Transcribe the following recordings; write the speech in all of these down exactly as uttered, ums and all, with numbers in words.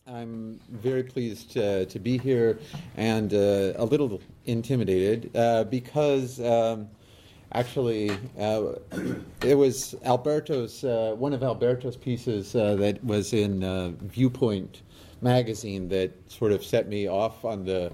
I'm very pleased uh, to be here and uh, a little intimidated uh, because um, actually uh, it was Alberto's, uh, one of Alberto's pieces uh, that was in uh, Viewpoint magazine that sort of set me off on the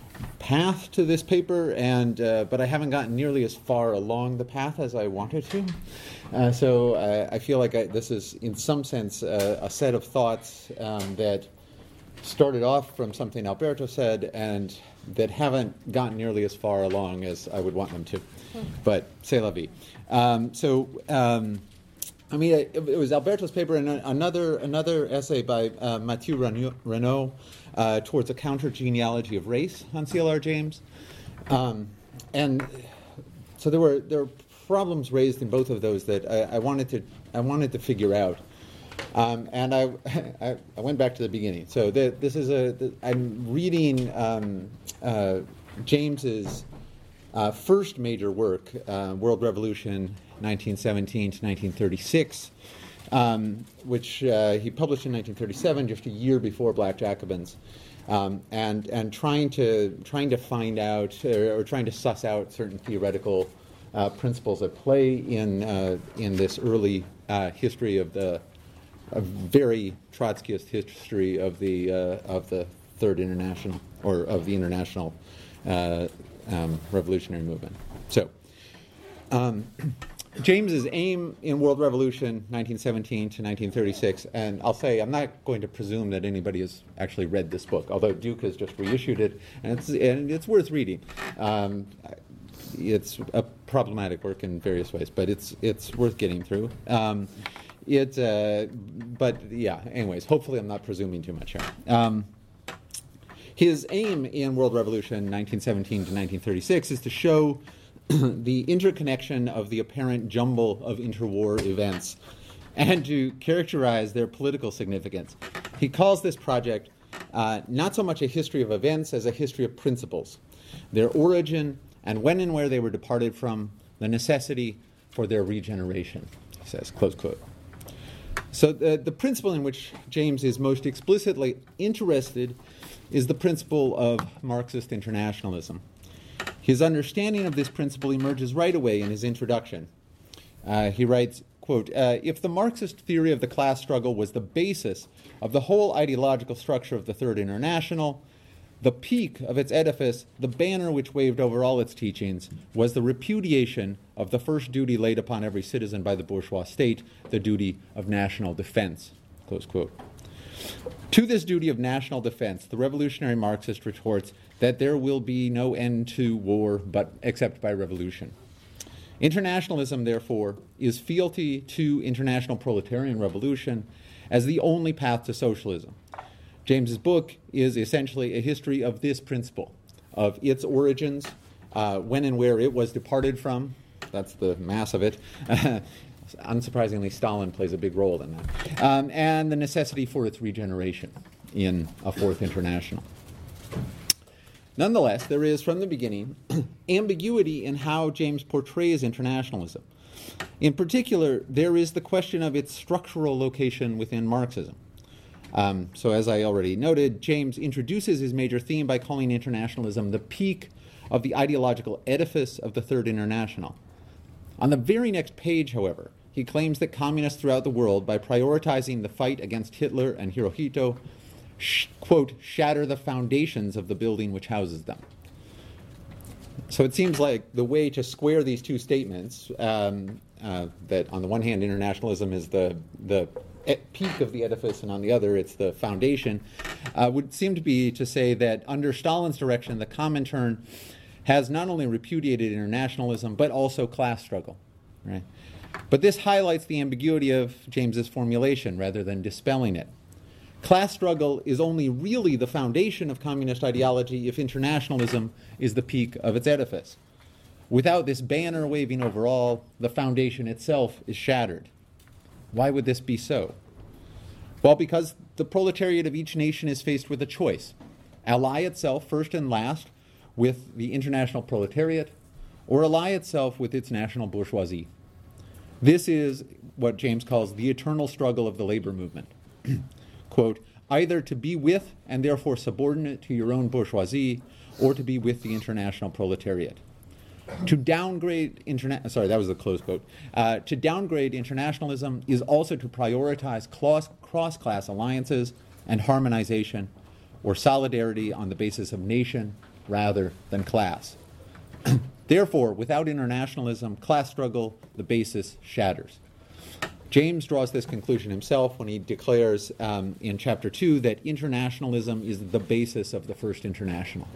path to this paper, and uh, but I haven't gotten nearly as far along the path as I wanted to. Uh, so I, I feel like I, this is, in some sense, uh, a set of thoughts um, that started off from something Alberto said and that haven't gotten nearly as far along as I would want them to. But c'est la vie. Um, so, um, I mean, it, it was Alberto's paper and another another essay by uh, Mathieu Renaud uh, towards a counter-genealogy of race on C L R James. Um, and so there were there were problems raised in both of those that I, I wanted to I wanted to figure out. Um, and I, I I went back to the beginning. So the, this is a the, I'm reading um, uh, James's uh, first major work, uh, World Revolution, nineteen seventeen to nineteen thirty-six, um, which uh, he published in nineteen thirty-seven, just a year before Black Jacobins, um, and and trying to trying to find out or, or trying to suss out certain theoretical uh, principles at play in uh, in this early uh, history of the a very Trotskyist history of the uh, of the Third International, or of the international uh, um, revolutionary movement. So, um, James's aim in World Revolution, nineteen seventeen to nineteen thirty-six, and I'll say I'm not going to presume that anybody has actually read this book, although Duke has just reissued it, and it's and it's worth reading. Um, it's a problematic work in various ways, but it's it's worth getting through. Um, It, uh, but yeah, anyways, hopefully I'm not presuming too much here. Um, his aim in World Revolution nineteen seventeen to nineteen thirty-six is to show the interconnection of the apparent jumble of interwar events and to characterize their political significance. He calls this project uh, not so much a history of events as a history of principles, their origin and when and where they were departed from, the necessity for their regeneration, he says, close quote. So the, the principle in which James is most explicitly interested is the principle of Marxist internationalism. His understanding of this principle emerges right away in his introduction. Uh, he writes, quote, uh, if the Marxist theory of the class struggle was the basis of the whole ideological structure of the Third International, the peak of its edifice, the banner which waved over all its teachings, was the repudiation of the first duty laid upon every citizen by the bourgeois state, the duty of national defense, close quote. To this duty of national defense, the revolutionary Marxist retorts that there will be no end to war but except by revolution. Internationalism, therefore, is fealty to international proletarian revolution as the only path to socialism. James's book is essentially a history of this principle, of its origins, uh, when and where it was departed from. That's the mass of it. Unsurprisingly, Stalin plays a big role in that. Um, and the necessity for its regeneration in a Fourth International. Nonetheless, there is, from the beginning, ambiguity in how James portrays internationalism. In particular, there is the question of its structural location within Marxism. Um, so as I already noted, James introduces his major theme by calling internationalism the peak of the ideological edifice of the Third International. On the very next page, however, he claims that communists throughout the world, by prioritizing the fight against Hitler and Hirohito, sh- quote, shatter the foundations of the building which houses them. So it seems like the way to square these two statements, um, uh, that on the one hand internationalism is the the peak of the edifice, and on the other it's the foundation, uh, would seem to be to say that under Stalin's direction, the Comintern has not only repudiated internationalism, but also class struggle. Right? But this highlights the ambiguity of James's formulation rather than dispelling it. Class struggle is only really the foundation of communist ideology if internationalism is the peak of its edifice. Without this banner waving over all, the foundation itself is shattered. Why would this be so? Well, because the proletariat of each nation is faced with a choice. Ally itself, first and last, with the international proletariat, or ally itself with its national bourgeoisie. This is what James calls the eternal struggle of the labor movement. Quote, either to be with and therefore subordinate to your own bourgeoisie, or to be with the international proletariat. To downgrade interna- sorry, that was a close quote. Uh, to downgrade internationalism is also to prioritize cross- cross-class alliances and harmonization, or solidarity on the basis of nation rather than class. Therefore, without internationalism, class struggle, the basis shatters. James draws this conclusion himself when he declares um, in chapter two that internationalism is the basis of the First International.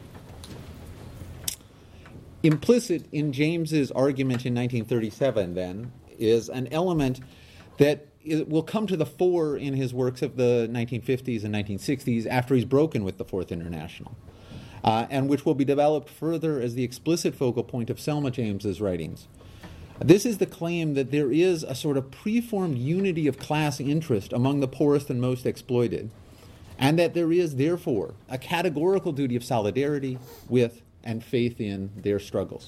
Implicit in James's argument in nineteen thirty-seven, then, is an element that is, will come to the fore in his works of the nineteen fifties and nineteen sixties after he's broken with the Fourth International, uh, and which will be developed further as the explicit focal point of Selma James's writings. This is the claim that there is a sort of preformed unity of class interest among the poorest and most exploited, and that there is, therefore, a categorical duty of solidarity with and faith in their struggles.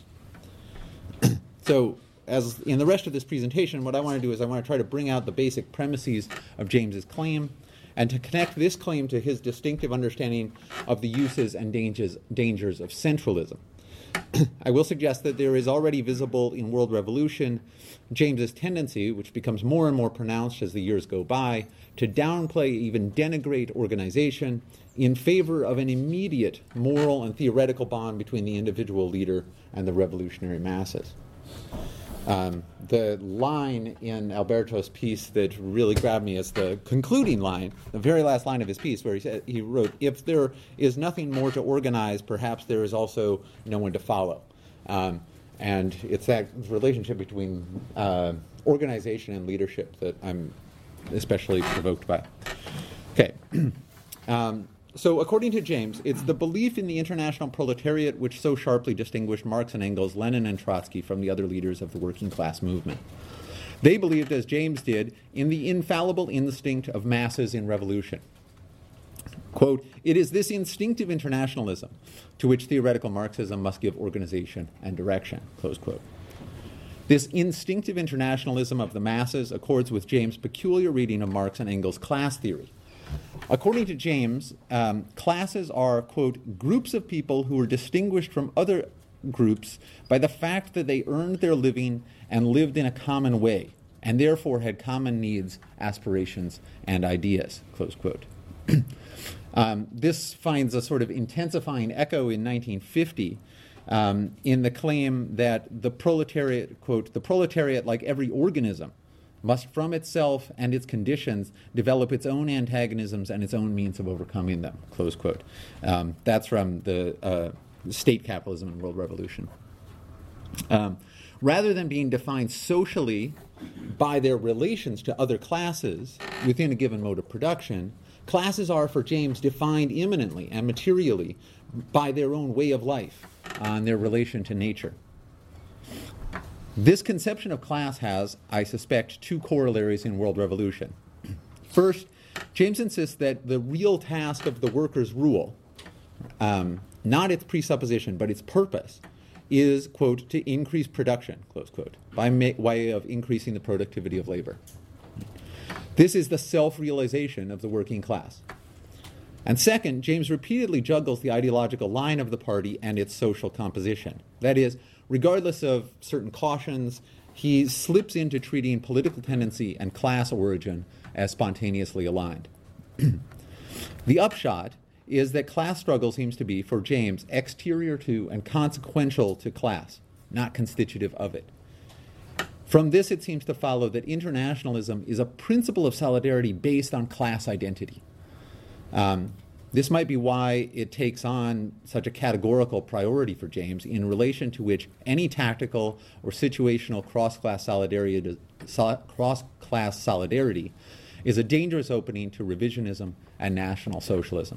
So, as in the rest of this presentation, what I want to do is I want to try to bring out the basic premises of James's claim and to connect this claim to his distinctive understanding of the uses and dangers, dangers of centralism. I will suggest that there is already visible in World Revolution James's tendency, which becomes more and more pronounced as the years go by, to downplay, even denigrate organization in favor of an immediate moral and theoretical bond between the individual leader and the revolutionary masses. Um, the line in Alberto's piece that really grabbed me as the concluding line, the very last line of his piece, where he said, he wrote, "If there is nothing more to organize, perhaps there is also no one to follow." Um, and it's that relationship between uh, organization and leadership that I'm especially provoked by. Okay. um, So according to James, it's the belief in the international proletariat which so sharply distinguished Marx and Engels, Lenin and Trotsky from the other leaders of the working class movement. They believed, as James did, in the infallible instinct of masses in revolution. Quote, "It is this instinctive internationalism to which theoretical Marxism must give organization and direction," close quote. This instinctive internationalism of the masses accords with James' peculiar reading of Marx and Engels' class theory. According to James, um, classes are, quote, "groups of people who are distinguished from other groups by the fact that they earned their living and lived in a common way, and therefore had common needs, aspirations, and ideas," close quote. um, this finds a sort of intensifying echo in nineteen fifty um, in the claim that the proletariat, quote, "the proletariat, like every organism, must from itself and its conditions develop its own antagonisms and its own means of overcoming them," close quote. Um, that's from the uh, State Capitalism and World Revolution. Um, rather than being defined socially by their relations to other classes within a given mode of production, classes are, for James, defined immanently and materially by their own way of life uh, and their relation to nature. This conception of class has, I suspect, two corollaries in World Revolution. First, James insists that the real task of the workers' rule, um, not its presupposition, but its purpose, is, quote, "to increase production," close quote, by ma- way of increasing the productivity of labor. This is the self-realization of the working class. And second, James repeatedly juggles the ideological line of the party and its social composition. That is, regardless of certain cautions, he slips into treating political tendency and class origin as spontaneously aligned. The upshot is that class struggle seems to be, for James, exterior to and consequential to class, not constitutive of it. From this, it seems to follow that internationalism is a principle of solidarity based on class identity. Um, This might be why it takes on such a categorical priority for James, in relation to which any tactical or situational cross-class solidarity, cross-class solidarity is a dangerous opening to revisionism and National Socialism.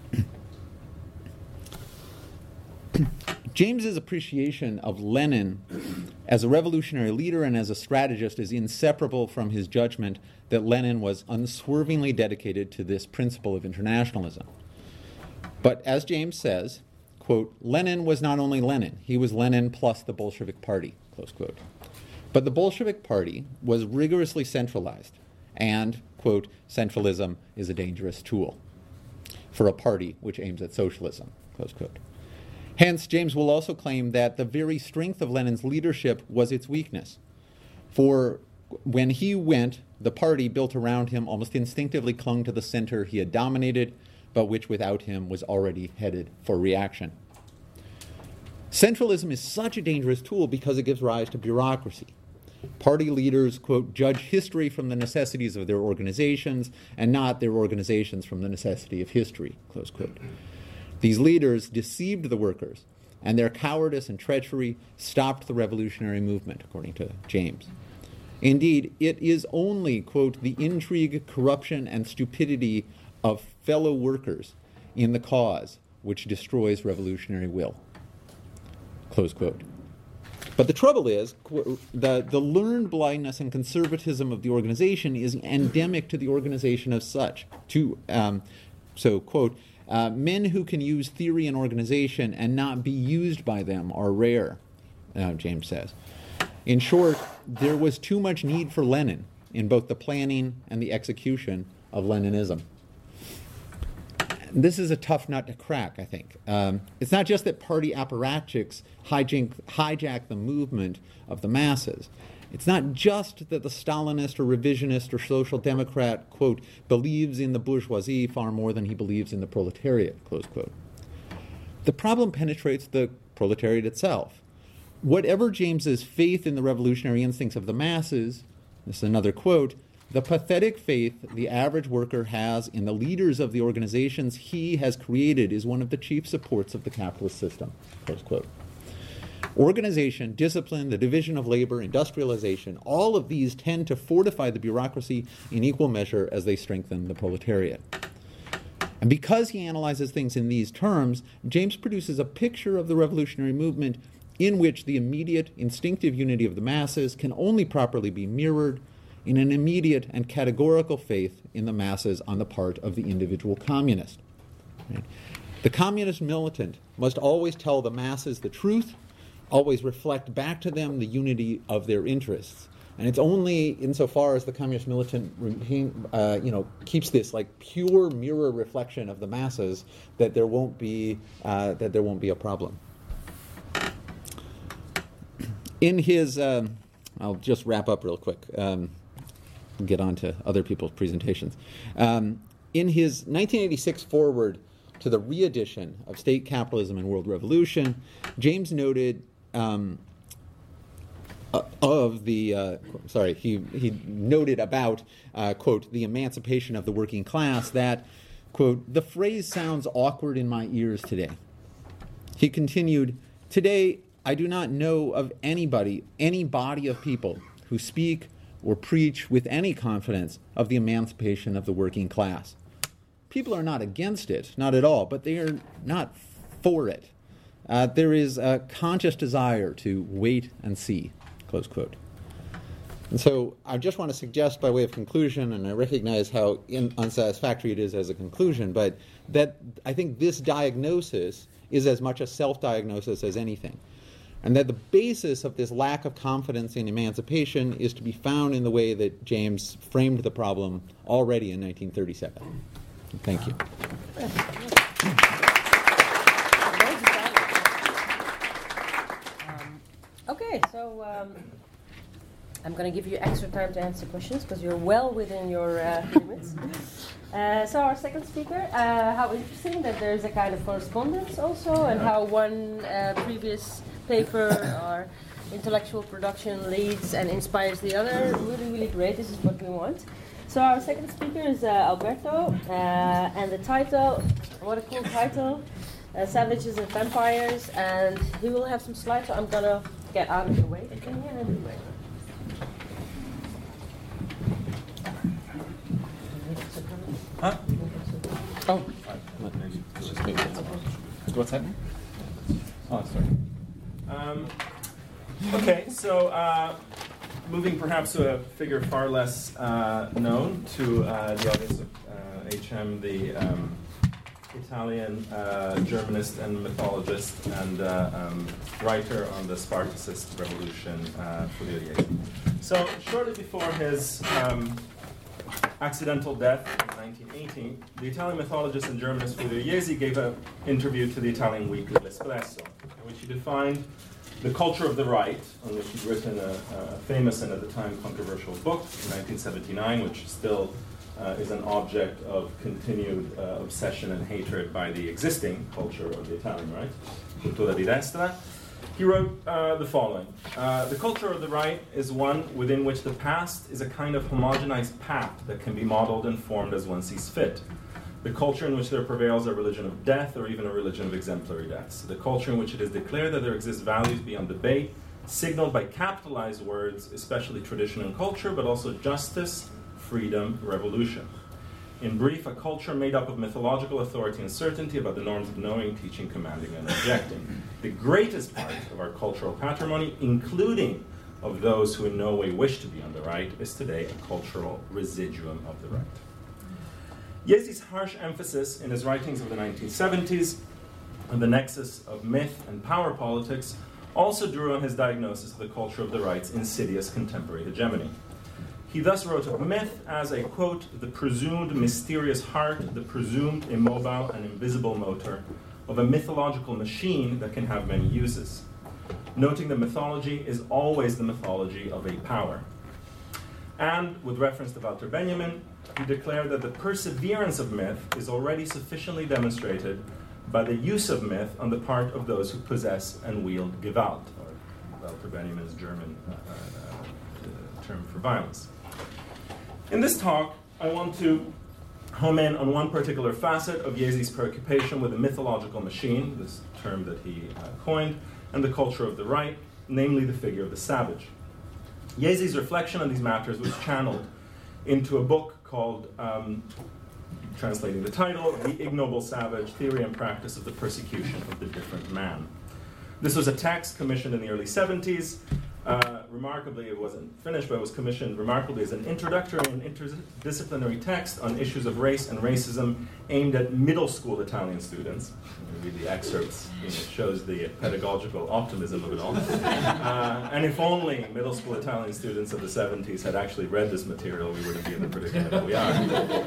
James's appreciation of Lenin as a revolutionary leader and as a strategist is inseparable from his judgment that Lenin was unswervingly dedicated to this principle of internationalism. But as James says, quote, "Lenin was not only Lenin, he was Lenin plus the Bolshevik Party," close quote. But the Bolshevik Party was rigorously centralized, and, quote, "centralism is a dangerous tool," for a party which aims at socialism, close quote. Hence, James will also claim that the very strength of Lenin's leadership was its weakness. For when he went, the party built around him almost instinctively clung to the center he had dominated, but which without him was already headed for reaction. Centralism is such a dangerous tool because it gives rise to bureaucracy. Party leaders, quote, judge history from the necessities of their organizations and not their organizations from the necessity of history, close quote. These leaders deceived the workers, and their cowardice and treachery stopped the revolutionary movement, according to James. Indeed, it is only, quote, the intrigue, corruption, and stupidity of fellow workers in the cause which destroys revolutionary will, close quote. But the trouble is, the, the learned blindness and conservatism of the organization is endemic to the organization as such. To, um, so, quote, uh, men who can use theory and organization and not be used by them are rare, uh, James says. In short, there was too much need for Lenin in both the planning and the execution of Leninism. This is a tough nut to crack, I think. Um, it's not just that party apparatchiks hijack, hijack the movement of the masses. It's not just that the Stalinist or revisionist or social democrat, quote, believes in the bourgeoisie far more than he believes in the proletariat, close quote. The problem penetrates the proletariat itself. Whatever James's faith in the revolutionary instincts of the masses, this is another quote, the pathetic faith the average worker has in the leaders of the organizations he has created is one of the chief supports of the capitalist system, close quote. Organization, discipline, the division of labor, industrialization, all of these tend to fortify the bureaucracy in equal measure as they strengthen the proletariat. And because he analyzes things in these terms, James produces a picture of the revolutionary movement in which the immediate instinctive unity of the masses can only properly be mirrored in an immediate and categorical faith in the masses on the part of the individual communist. Right? The communist militant must always tell the masses the truth, always reflect back to them the unity of their interests. And it's only insofar as the communist militant uh, you know, keeps this like pure mirror reflection of the masses that there won't be, uh, that there won't be a problem. In his, um, I'll just wrap up real quick, um, get on to other people's presentations. Um, in his nineteen eighty-six foreword to the re-edition of State Capitalism and World Revolution, James noted um, uh, of the, uh, sorry, he, he noted about, uh, quote, the emancipation of the working class that, quote, the phrase sounds awkward in my ears today. He continued, today, I do not know of anybody, any body of people who speak or preach with any confidence of the emancipation of the working class. People are not against it, not at all, but they are not for it. Uh, there is a conscious desire to wait and see, close quote. And so I just want to suggest by way of conclusion, and I recognize how in, unsatisfactory it is as a conclusion, but that I think this diagnosis is as much a self-diagnosis as anything. And that the basis of this lack of confidence in emancipation is to be found in the way that James framed the problem already in nineteen thirty-seven. Thank you. Um, okay, so um, I'm going to give you extra time to answer questions because you're well within your uh, limits. Uh, so our second speaker, uh, how interesting that there's a kind of correspondence also, and how one uh, previous paper or intellectual production leads and inspires the other. Really, really great. This is what we want. So our second speaker is uh, Alberto, uh, and the title, what a cool title, uh, Savages and Vampires, and he will have some slides, so I'm going to get out of the way. Can you anyway? Huh? Oh, let's just make it. What's happening? Oh, sorry. Um, okay, so uh, moving perhaps to a figure far less uh, known to uh, the audience of uh, H M, the um, Italian uh, Germanist and mythologist and uh, um, writer on the Spartacist revolution, uh, Furio Jesi. So shortly before his um, accidental death in nineteen eighty, eighteen, the Italian mythologist and Germanist Furio Jesi gave an interview to the Italian weekly L'Espresso, in which he defined the culture of the right, on which he'd written a, a famous and at the time controversial book in nineteen seventy-nine, which still uh, is an object of continued uh, obsession and hatred by the existing culture of the Italian right, Cultura di Destra. He wrote uh, the following. Uh, the culture of the right is one within which the past is a kind of homogenized path that can be modeled and formed as one sees fit. The culture in which there prevails a religion of death or even a religion of exemplary deaths. The culture in which it is declared that there exist values beyond debate, signaled by capitalized words, especially tradition and culture, but also justice, freedom, revolution. In brief, a culture made up of mythological authority and certainty about the norms of knowing, teaching, commanding, and objecting. The greatest part of our cultural patrimony, including of those who in no way wish to be on the right, is today a cultural residuum of the right. Jesi's harsh emphasis in his writings of the nineteen seventies on the nexus of myth and power politics also drew on his diagnosis of the culture of the right's insidious contemporary hegemony. He thus wrote of myth as a, quote, the presumed mysterious heart, the presumed immobile and invisible motor of a mythological machine that can have many uses, noting that mythology is always the mythology of a power. And, with reference to Walter Benjamin, he declared that the perseverance of myth is already sufficiently demonstrated by the use of myth on the part of those who possess and wield Gewalt, or Walter Benjamin's German uh, uh, term for violence. In this talk, I want to home in on one particular facet of Jesi's preoccupation with the mythological machine, this term that he uh, coined, and the culture of the right, namely the figure of the savage. Jesi's reflection on these matters was channeled into a book called, um, translating the title, The Ignoble Savage, Theory and Practice of the Persecution of the Different Man. This was a text commissioned in the early seventies. Uh, remarkably, it wasn't finished, but it was commissioned remarkably as an introductory and interdisciplinary text on issues of race and racism aimed at middle school Italian students. You read the excerpts, you know, it shows the pedagogical optimism of it all. Uh, and if only middle school Italian students of the seventies had actually read this material, we wouldn't be in the predicament that we are.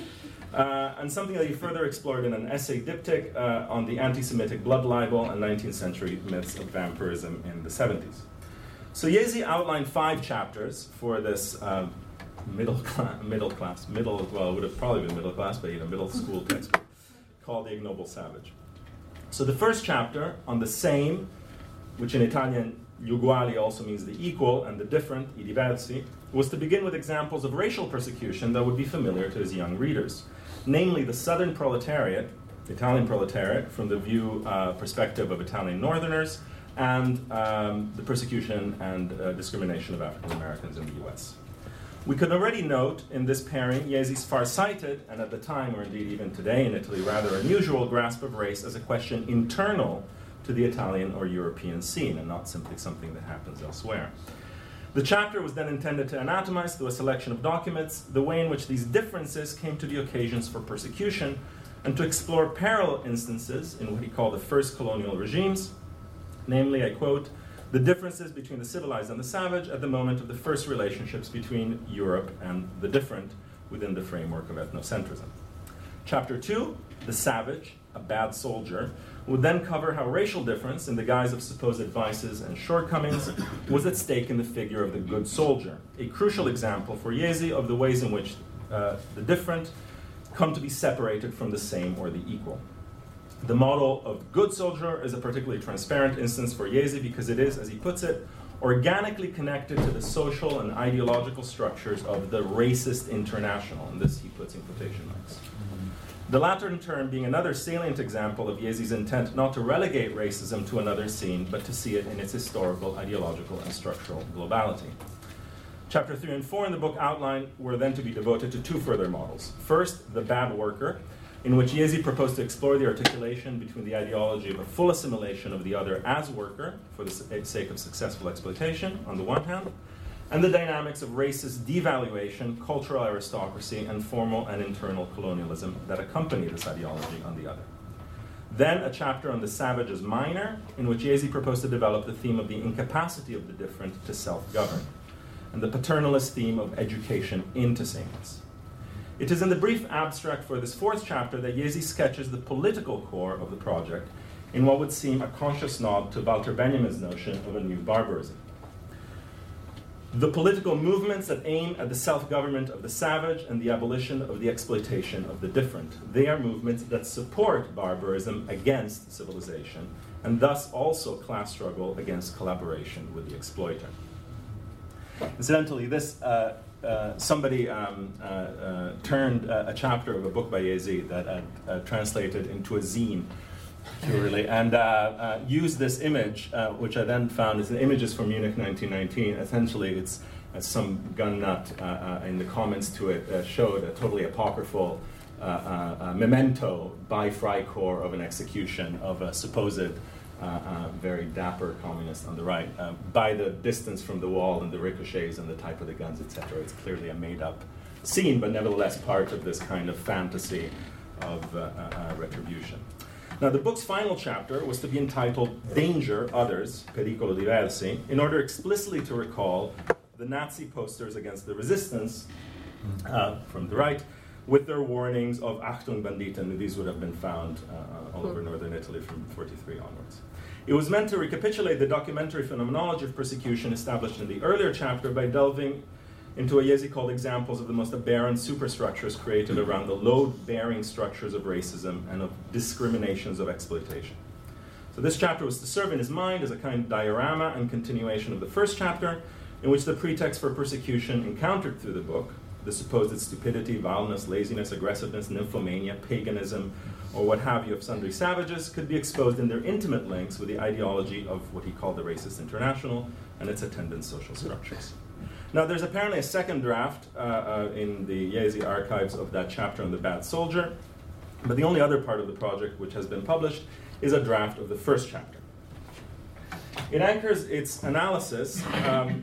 Uh, and something that he further explored in an essay diptych uh, on the anti-Semitic blood libel and nineteenth century myths of vampirism in the seventies. So Jesi outlined five chapters for this um, middle class, middle class, middle, well, it would have probably been middle class, but you know, middle school textbook called The Ignoble Savage. So the first chapter on the same, which in Italian, gli uguali also means the equal, and the different, i diversi, was to begin with examples of racial persecution that would be familiar to his young readers, namely the southern proletariat, Italian proletariat, from the view uh, perspective of Italian northerners, and um, the persecution and uh, discrimination of African Americans in the U S. We could already note in this pairing Jesi's far-sighted, and at the time, or indeed even today in Italy, rather unusual grasp of race as a question internal to the Italian or European scene, and not simply something that happens elsewhere. The chapter was then intended to anatomize, through a selection of documents, the way in which these differences came to be occasions for persecution, and to explore parallel instances in what he called the first colonial regimes, namely, I quote, the differences between the civilized and the savage at the moment of the first relationships between Europe and the different within the framework of ethnocentrism. Chapter two, the savage, a bad soldier, would then cover how racial difference, in the guise of supposed vices and shortcomings, was at stake in the figure of the good soldier, a crucial example for Jesi of the ways in which uh, the different come to be separated from the same or the equal. The model of good soldier is a particularly transparent instance for Jesi because it is, as he puts it, organically connected to the social and ideological structures of the racist international, and this he puts in quotation marks. The latter, in turn, being another salient example of Jesi's intent not to relegate racism to another scene, but to see it in its historical, ideological, and structural globality. Chapter three and four in the book outline were then to be devoted to two further models. First, the bad worker, in which Jesi proposed to explore the articulation between the ideology of a full assimilation of the other as worker, for the sake of successful exploitation, on the one hand, and the dynamics of racist devaluation, cultural aristocracy, and formal and internal colonialism that accompany this ideology on the other. Then a chapter on the savage as minor, in which Jesi proposed to develop the theme of the incapacity of the different to self-govern, and the paternalist theme of education into sameness. It is in the brief abstract for this fourth chapter that Jesi sketches the political core of the project in what would seem a conscious nod to Walter Benjamin's notion of a new barbarism. The political movements that aim at the self-government of the savage and the abolition of the exploitation of the different. They are movements that support barbarism against civilization, and thus also class struggle against collaboration with the exploiter. Incidentally, this uh, uh, somebody um, uh, uh, turned uh, a chapter of a book by Jesi that I uh, translated into a zine, purely, and uh, uh, used this image, uh, which I then found is the images from Munich nineteen nineteen. Essentially, it's uh, some gun nut uh, uh, in the comments to it uh, showed a totally apocryphal uh, uh, uh, memento by Freikorps of an execution of a supposed uh, uh, very dapper communist on the right. Uh, by the distance from the wall and the ricochets and the type of the guns, et cetera, it's clearly a made-up scene, but nevertheless part of this kind of fantasy of uh, uh, uh, retribution. Now, the book's final chapter was to be entitled Danger, Others, Pericolo Diversi, in order explicitly to recall the Nazi posters against the resistance uh, from the right, with their warnings of Achtung Banditen. These would have been found uh, all over northern Italy from forty-three onwards. It was meant to recapitulate the documentary phenomenology of persecution established in the earlier chapter by delving into what Jesi called examples of the most aberrant superstructures created around the load-bearing structures of racism and of discriminations of exploitation. So this chapter was to serve in his mind as a kind of diorama and continuation of the first chapter, in which the pretext for persecution encountered through the book, the supposed stupidity, vileness, laziness, aggressiveness, nymphomania, paganism, or what have you of sundry savages, could be exposed in their intimate links with the ideology of what he called the Racist International and its attendant social structures. Now, there's apparently a second draft uh, uh, in the Jesi archives of that chapter on the bad soldier, but the only other part of the project which has been published is a draft of the first chapter. It anchors its analysis um,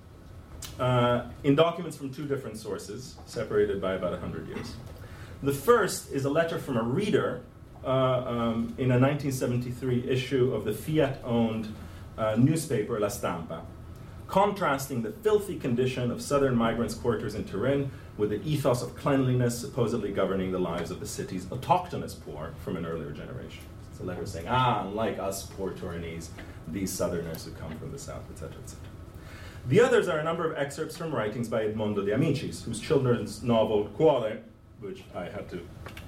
uh, in documents from two different sources, separated by about one hundred years. The first is a letter from a reader uh, um, in a nineteen seventy-three issue of the Fiat-owned uh, newspaper La Stampa, contrasting the filthy condition of southern migrants' quarters in Turin with the ethos of cleanliness supposedly governing the lives of the city's autochthonous poor from an earlier generation. It's a letter saying, ah, unlike us poor Turinese, these southerners who come from the south, et cetera, et cetera. The others are a number of excerpts from writings by Edmondo De Amicis, whose children's novel Cuore, which I had to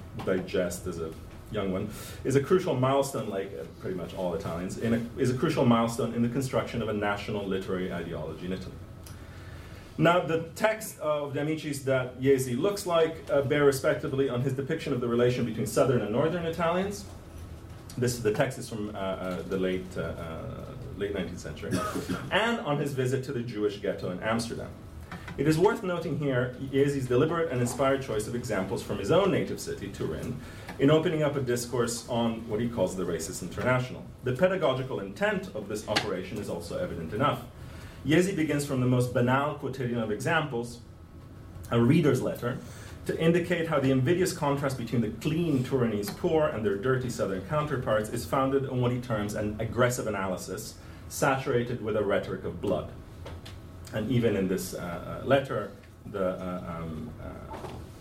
digest as a young one, is a crucial milestone, like uh, pretty much all Italians, in a, is a crucial milestone in the construction of a national literary ideology in Italy. Now, the text of De Amicis that Jesi looks like uh, bear respectively on his depiction of the relation between southern and northern Italians. This, the text is from uh, uh, the late, uh, uh, late nineteenth century, and on his visit to the Jewish ghetto in Amsterdam. It is worth noting here Jesi's deliberate and inspired choice of examples from his own native city, Turin, in opening up a discourse on what he calls the Racist International. The pedagogical intent of this operation is also evident enough. Jesi begins from the most banal quotidian of examples, a reader's letter, to indicate how the invidious contrast between the clean Turinese poor and their dirty southern counterparts is founded on what he terms an aggressive analysis, saturated with a rhetoric of blood. And even in this uh, uh, letter, the uh, um, uh,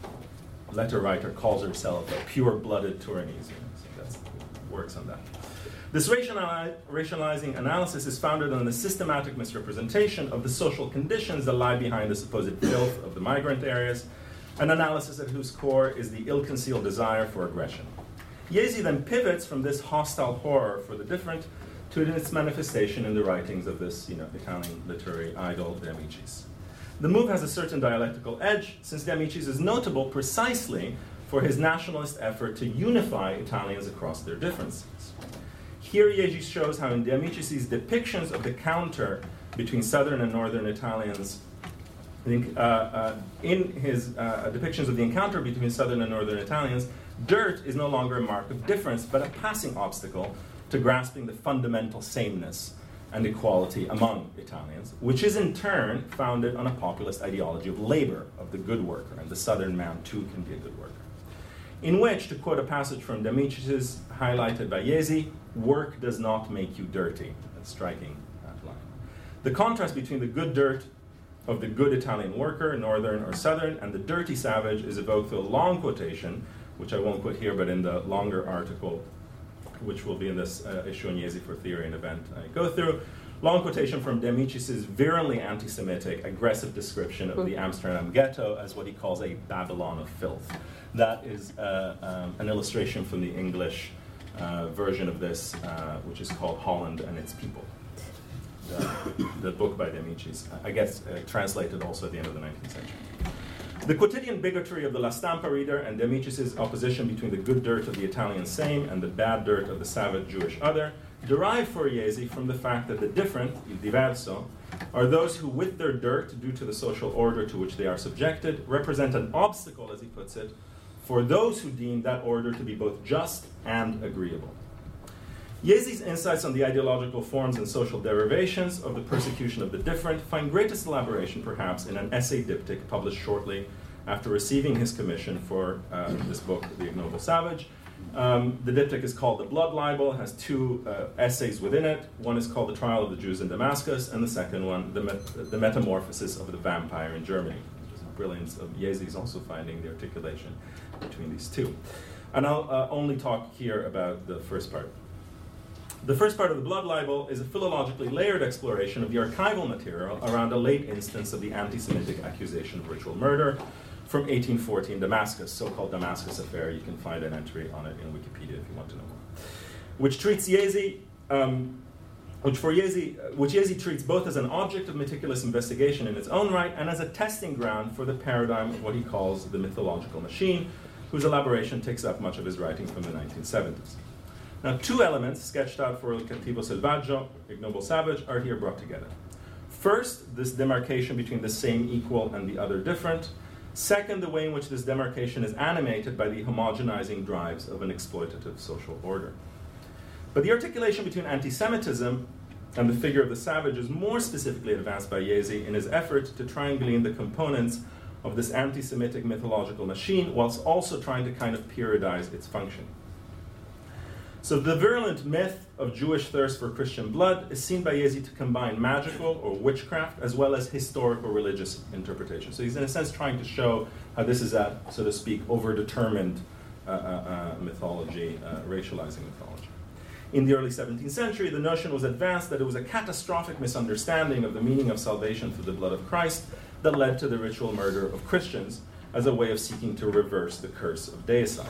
letter writer calls herself a pure-blooded Turinese. So that works on that. This rationali- rationalizing analysis is founded on the systematic misrepresentation of the social conditions that lie behind the supposed filth of the migrant areas, an analysis at whose core is the ill-concealed desire for aggression. Jesi then pivots from this hostile horror for the different to its manifestation in the writings of this, you know, Italian literary idol, De Amicis. The move has a certain dialectical edge, since De Amicis is notable precisely for his nationalist effort to unify Italians across their differences. Here, Jesi shows how in De Amicis' depictions of the counter between southern and northern Italians, I think, uh, uh, in his uh, depictions of the encounter between southern and northern Italians, dirt is no longer a mark of difference, but a passing obstacle to grasping the fundamental sameness and equality among Italians, which is in turn founded on a populist ideology of labor, of the good worker, and the southern man too can be a good worker. In which, to quote a passage from De Amicis highlighted by Jesi, work does not make you dirty. That's striking that line. The contrast between the good dirt of the good Italian worker, northern or southern, and the dirty savage is evoked through a long quotation, which I won't put here, but in the longer article, which will be in this uh, issue on Jesi for Theory and Event I go through. Long quotation from De Amicis' virulently anti-Semitic, aggressive description of the Amsterdam ghetto as what he calls a Babylon of filth. That is uh, um, an illustration from the English uh, version of this, uh, which is called Holland and Its People. The, the book by De Amicis, I guess uh, translated also at the end of the nineteenth century. The quotidian bigotry of the La Stampa reader and De Amicis' opposition between the good dirt of the Italian same and the bad dirt of the savage Jewish other derive for Jesi from the fact that the different, il diverso, are those who with their dirt, due to the social order to which they are subjected, represent an obstacle, as he puts it, for those who deem that order to be both just and agreeable. Jesi's insights on the ideological forms and social derivations of the persecution of the different find greatest elaboration, perhaps, in an essay diptych published shortly after receiving his commission for uh, this book, The Ignoble Savage. Um, the diptych is called The Blood Libel, has two uh, essays within it. One is called The Trial of the Jews in Damascus, and the second one, The, Met- the Metamorphosis of the Vampire in Germany. There's the brilliance of Jesi's also finding the articulation between these two. And I'll uh, only talk here about the first part. The first part of the Blood Libel is a philologically layered exploration of the archival material around a late instance of the anti-Semitic accusation of ritual murder from eighteen fourteen Damascus, so-called Damascus Affair. You can find an entry on it in Wikipedia if you want to know more. Which treats Jesi, um, which for Jesi, which Jesi treats both as an object of meticulous investigation in its own right and as a testing ground for the paradigm of what he calls the mythological machine, whose elaboration takes up much of his writing from the nineteen seventies. Now, two elements sketched out for Il Cattivo Selvaggio, Ignoble Savage, are here brought together. First, this demarcation between the same equal and the other different. Second, the way in which this demarcation is animated by the homogenizing drives of an exploitative social order. But the articulation between anti-Semitism and the figure of the savage is more specifically advanced by Jesi in his effort to triangulate the components of this anti-Semitic mythological machine, whilst also trying to kind of periodize its function. So the virulent myth of Jewish thirst for Christian blood is seen by Jesi to combine magical or witchcraft as well as historical religious interpretation. So he's in a sense trying to show how this is a, so to speak, overdetermined uh, uh, uh, mythology, uh, racializing mythology. In the early seventeenth century, the notion was advanced that it was a catastrophic misunderstanding of the meaning of salvation through the blood of Christ that led to the ritual murder of Christians as a way of seeking to reverse the curse of deicide.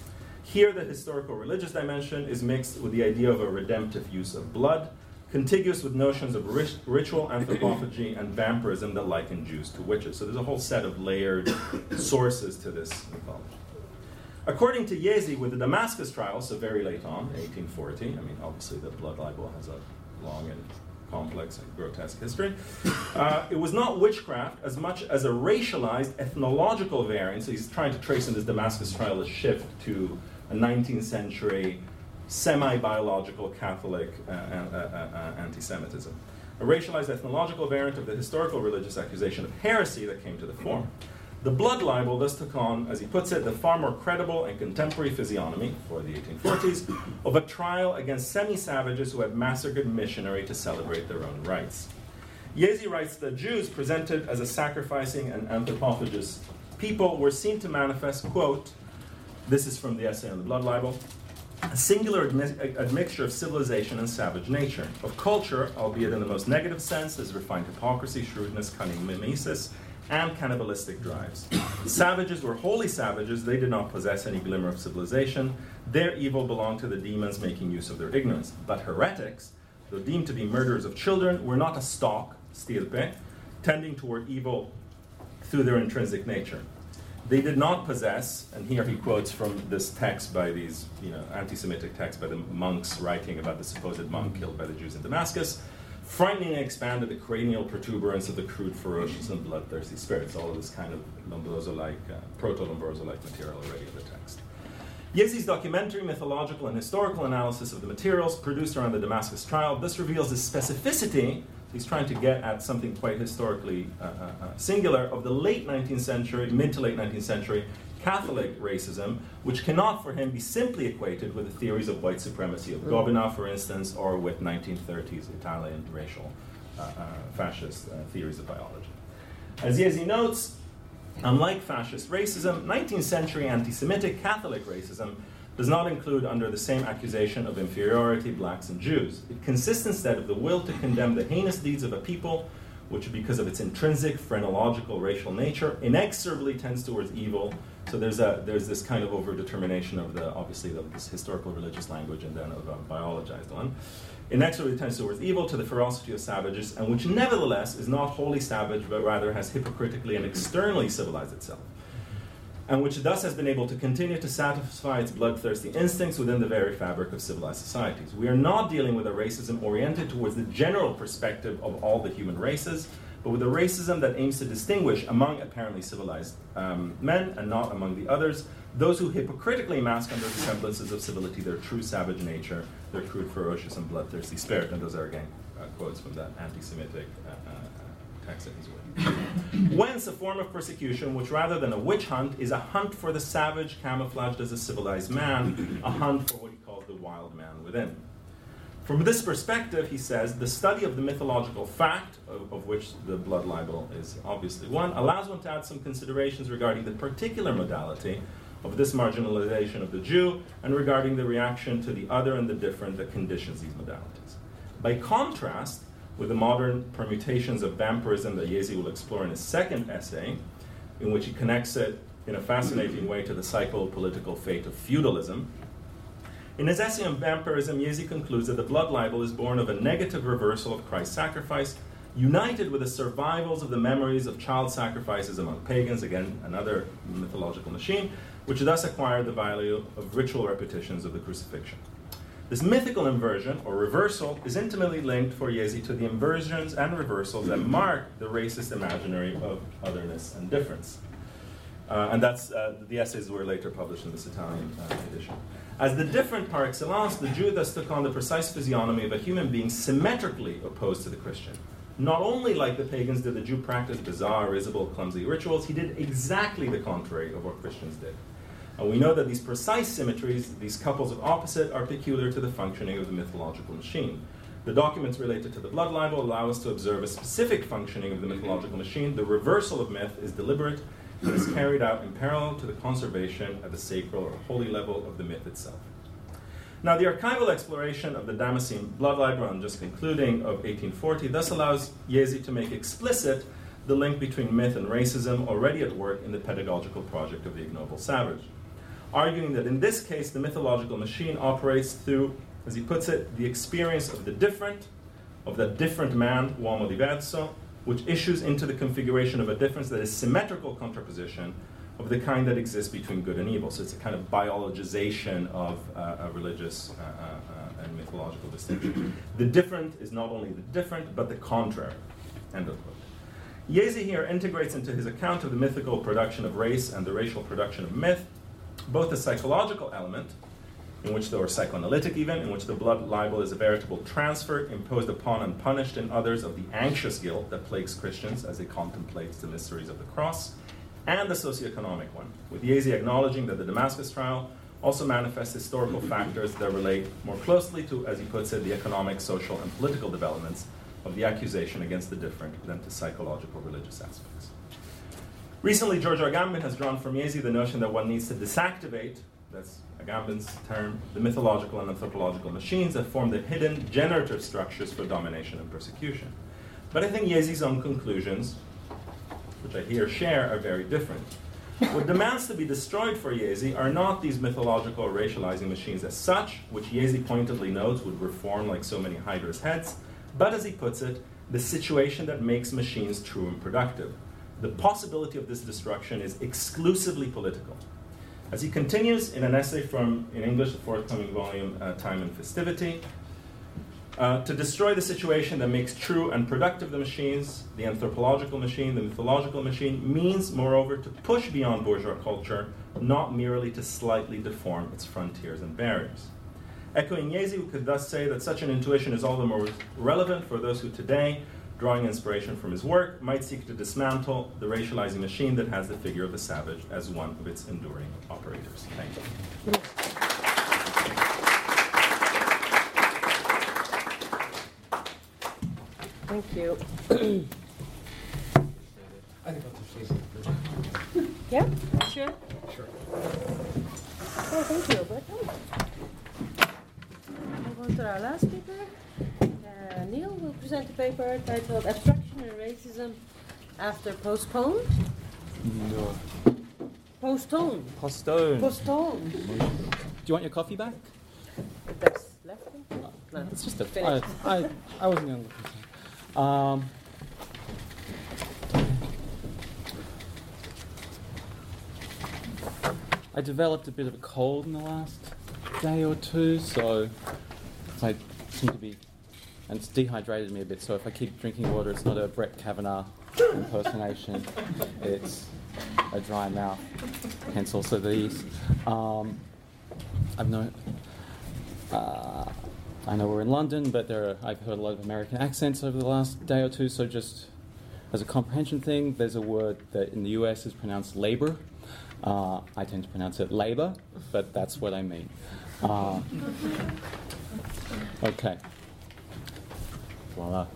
Here, the historical religious dimension is mixed with the idea of a redemptive use of blood, contiguous with notions of rit- ritual anthropophagy and vampirism that liken Jews to witches. So there's a whole set of layered sources to this mythology. According to Jesi, with the Damascus trial, so very late on, eighteen forty, I mean, obviously the blood libel has a long and complex and grotesque history. Uh, it was not witchcraft as much as a racialized ethnological variant. So he's trying to trace in this Damascus trial a shift to a nineteenth century semi-biological Catholic uh, uh, uh, uh, anti-Semitism. A racialized ethnological variant of the historical religious accusation of heresy that came to the fore. The blood libel thus took on, as he puts it, the far more credible and contemporary physiognomy, for the eighteen forties, of a trial against semi-savages who had massacred missionary to celebrate their own rites. Jesi writes that Jews, presented as a sacrificing and anthropophagous people, were seen to manifest, quote, this is from the essay on the blood libel, a singular admi- admixture of civilization and savage nature, of culture, albeit in the most negative sense, as refined hypocrisy, shrewdness, cunning mimesis, and cannibalistic drives. Savages were wholly savages. They did not possess any glimmer of civilization. Their evil belonged to the demons making use of their ignorance. But heretics, though deemed to be murderers of children, were not a stock, stirpe, tending toward evil through their intrinsic nature. They did not possess, and here he quotes from this text by these, you know, anti-Semitic text by the monks writing about the supposed monk killed by the Jews in Damascus, frighteningly expanded the cranial protuberance of the crude, ferocious, and bloodthirsty spirits. All of this kind of Lombroso-like, uh, proto-Lombroso-like material already in the text. Jesi's documentary, mythological, and historical analysis of the materials produced around the Damascus trial thus reveals the specificity, he's trying to get at something quite historically uh, uh, uh, singular, of the late nineteenth century, mid to late nineteenth century Catholic racism, which cannot for him be simply equated with the theories of white supremacy of Gobineau, for instance, or with nineteen thirties Italian racial uh, uh, fascist uh, theories of biology. As Yezi notes, unlike fascist racism, nineteenth century anti-Semitic Catholic racism does not include under the same accusation of inferiority blacks and Jews. It consists instead of the will to condemn the heinous deeds of a people, which because of its intrinsic phrenological racial nature inexorably tends towards evil. So there's a there's this kind of overdetermination of the obviously of this historical religious language and then of a biologized one. Inexorably tends towards evil, to the ferocity of savages, and which nevertheless is not wholly savage, but rather has hypocritically and externally civilized itself, and which thus has been able to continue to satisfy its bloodthirsty instincts within the very fabric of civilized societies. We are not dealing with a racism oriented towards the general perspective of all the human races, but with a racism that aims to distinguish among apparently civilized um, men and not among the others, those who hypocritically mask under the semblances of civility their true savage nature, their crude, ferocious, and bloodthirsty spirit. And those are, again, uh, quotes from that anti-Semitic uh, uh, text that he's with. Whence a form of persecution which, rather than a witch hunt, is a hunt for the savage camouflaged as a civilized man, a hunt for what he calls the wild man within. From this perspective, he says, the study of the mythological fact, of, of which the blood libel is obviously one, allows one to add some considerations regarding the particular modality of this marginalization of the Jew and regarding the reaction to the other and the different that conditions these modalities. By contrast, with the modern permutations of vampirism that Yezi will explore in his second essay, in which he connects it in a fascinating way to the psycho-political fate of feudalism. In his essay on vampirism, Yezi concludes that the blood libel is born of a negative reversal of Christ's sacrifice, united with the survivals of the memories of child sacrifices among pagans, again, another mythological machine, which thus acquired the value of ritual repetitions of the crucifixion. This mythical inversion, or reversal, is intimately linked for Yezi to the inversions and reversals that mark the racist imaginary of otherness and difference. Uh, and that's uh, the essays were later published in this Italian uh, edition. As the different par excellence, the Jew thus took on the precise physiognomy of a human being symmetrically opposed to the Christian. Not only, like the pagans, did the Jew practice bizarre, risible, clumsy rituals, he did exactly the contrary of what Christians did. And we know that these precise symmetries, these couples of opposite, are peculiar to the functioning of the mythological machine. The documents related to the blood libel allow us to observe a specific functioning of the mythological machine. The reversal of myth is deliberate and is carried out in parallel to the conservation at the sacral or holy level of the myth itself. Now, the archival exploration of the Damascene blood libel, I'm just concluding, of eighteen forty, thus allows Yezi to make explicit the link between myth and racism already at work in the pedagogical project of the ignoble savage, arguing that in this case, the mythological machine operates through, as he puts it, the experience of the different, of the different man, uomo diverso, which issues into the configuration of a difference that is symmetrical contraposition of the kind that exists between good and evil. So it's a kind of biologization of uh, a religious uh, uh, and mythological distinction. The different is not only the different, but the contrary. End of quote. Yezi here integrates into his account of the mythical production of race and the racial production of myth both the psychological element, in which, the, or psychoanalytic even, in which the blood libel is a veritable transfer imposed upon and punished in others of the anxious guilt that plagues Christians as they contemplate the mysteries of the cross, and the socioeconomic one, with Yezi acknowledging that the Damascus trial also manifests historical factors that relate more closely to, as he puts it, the economic, social, and political developments of the accusation against the different than to psychological religious aspects. Recently, George Agamben has drawn from Yezi the notion that one needs to disactivate, that's Agamben's term, the mythological and anthropological machines that form the hidden generative structures for domination and persecution. But I think Yezi's own conclusions, which I here share, are very different. What demands to be destroyed for Yezi are not these mythological or racializing machines as such, which Yezi pointedly notes would reform like so many Hydra's heads, but as he puts it, the situation that makes machines true and productive. The possibility of this destruction is exclusively political. As he continues in an essay from, in English, the forthcoming volume, uh, Time and Festivity, uh, to destroy the situation that makes true and productive the machines, the anthropological machine, the mythological machine, means, moreover, to push beyond bourgeois culture, not merely to slightly deform its frontiers and barriers. Echoing Yezi, we could thus say that such an intuition is all the more relevant for those who today, drawing inspiration from his work, might seek to dismantle the racializing machine that has the figure of the savage as one of its enduring operators. Thank you. Thank you. I think I'll just say it. Yeah? Sure? Sure. Oh, thank you, Alberto. Move on to our last speaker. Uh, Neil will present a paper titled Abstraction and Racism After Postponed. No. Postponed. Postone. Postponed. Do you want your coffee back? If that's left. No. It's just a. I, Finished. I, I wasn't going to look at it. Um, I developed a bit of a cold in the last day or two, so I seem to be, and it's dehydrated me a bit. So if I keep drinking water, it's not a Brett Kavanaugh impersonation; it's a dry mouth. Hence also these. Um, I've known. Uh, I know we're in London, but there are, I've heard a lot of American accents over the last day or two. So just as a comprehension thing, there's a word that in the U S is pronounced labor. Uh, I tend to pronounce it labor, but that's what I mean. Uh, okay. Voila.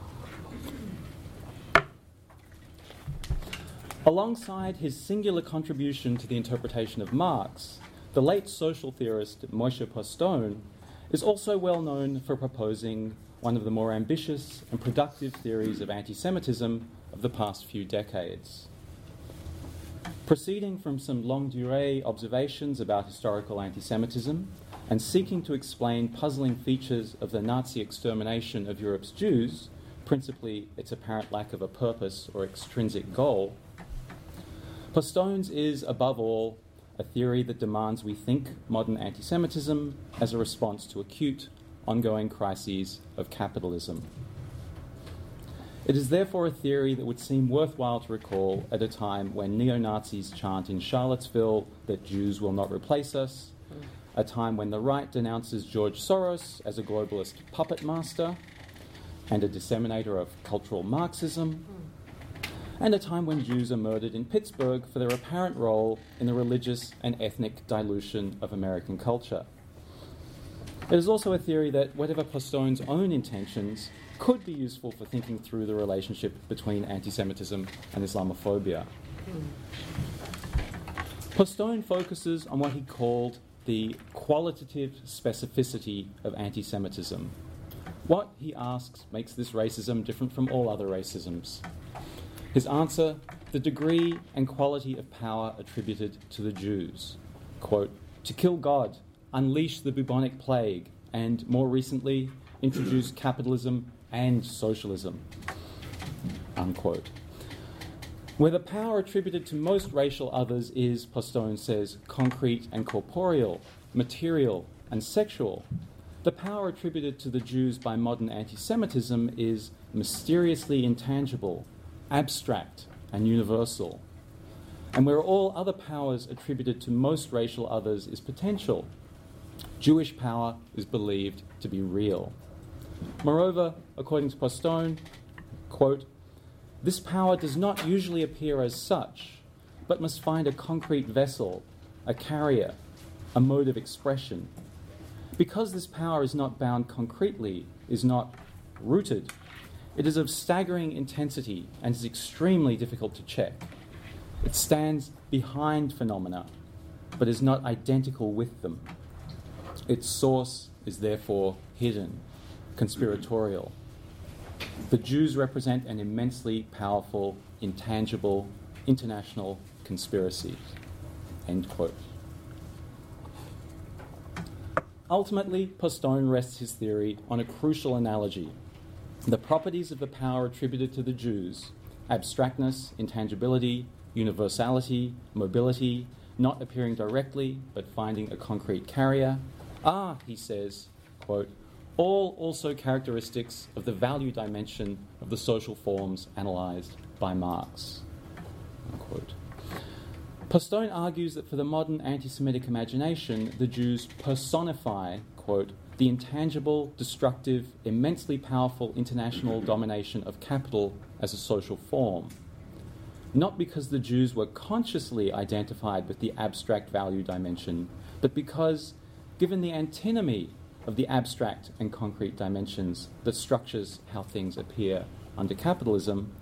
Alongside his singular contribution to the interpretation of Marx, the late social theorist Moshe Postone is also well known for proposing one of the more ambitious and productive theories of anti-Semitism of the past few decades. Proceeding from some longue durée observations about historical anti-Semitism and seeking to explain puzzling features of the Nazi extermination of Europe's Jews, principally its apparent lack of a purpose or extrinsic goal, Postone's is, above all, a theory that demands we think modern anti-Semitism as a response to acute, ongoing crises of capitalism. It is therefore a theory that would seem worthwhile to recall at a time when neo-Nazis chant in Charlottesville that Jews will not replace us, a time when the right denounces George Soros as a globalist puppet master and a disseminator of cultural Marxism, and a time when Jews are murdered in Pittsburgh for their apparent role in the religious and ethnic dilution of American culture. It is also a theory that, whatever Postone's own intentions, could be useful for thinking through the relationship between anti-Semitism and Islamophobia. Postone focuses on what he called the qualitative specificity of anti-Semitism. What, he asks, makes this racism different from all other racisms? His answer, the degree and quality of power attributed to the Jews. Quote, to kill God, unleash the bubonic plague, and more recently, introduce capitalism and socialism. Unquote. Where the power attributed to most racial others is, Postone says, concrete and corporeal, material and sexual, the power attributed to the Jews by modern anti-Semitism is mysteriously intangible, abstract and universal. And where all other powers attributed to most racial others is potential, Jewish power is believed to be real. Moreover, according to Postone, quote, this power does not usually appear as such, but must find a concrete vessel, a carrier, a mode of expression. Because this power is not bound concretely, is not rooted, it is of staggering intensity and is extremely difficult to check. It stands behind phenomena, but is not identical with them. Its source is therefore hidden, conspiratorial. The Jews represent an immensely powerful, intangible, international conspiracy. End quote. Ultimately, Postone rests his theory on a crucial analogy. The properties of the power attributed to the Jews, abstractness, intangibility, universality, mobility, not appearing directly but finding a concrete carrier, are, he says, quote, all also characteristics of the value dimension of the social forms analysed by Marx. Unquote. Postone argues that for the modern anti-Semitic imagination, the Jews personify, quote, the intangible, destructive, immensely powerful international domination of capital as a social form. Not because the Jews were consciously identified with the abstract value dimension, but because, given the antinomy of the abstract and concrete dimensions that structures how things appear under capitalism,